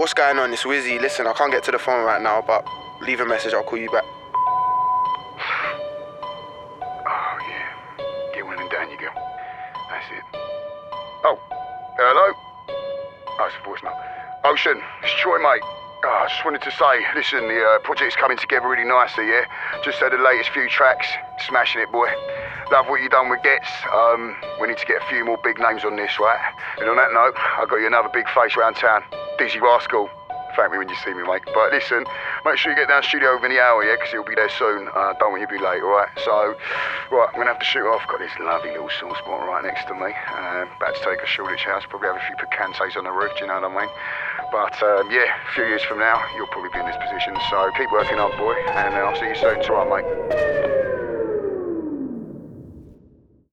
what's going on? It's Wizzy. Listen, I can't get to the phone right now, but leave a message, I'll call you back. Oh, yeah. Get one and down you go. That's it. Oh, hello? Oh, it's a voicemail. Ocean, it's Troy, mate. Oh, I just wanted to say, listen, the project's coming together really nicely, yeah? Just had the latest few tracks. Smashing it, boy. Love what you done with Gets. We need to get a few more big names on this, right? And on that note, I got you another big face around town. Dizzy Rascal. Thank me when you see me, mate. But listen, make sure you get down to the studio within the hour, yeah? Because he'll be there soon. Don't want you to be late, alright? So, right, I'm going to have to shoot off. Got this lovely little sauce spot right next to me. About to take a Shoreditch house. Probably have a few picantes on the roof, do you know what I mean? But, yeah, a few years from now, you'll probably be in this position. So keep working hard, boy. And I'll see you soon. It's alright, mate.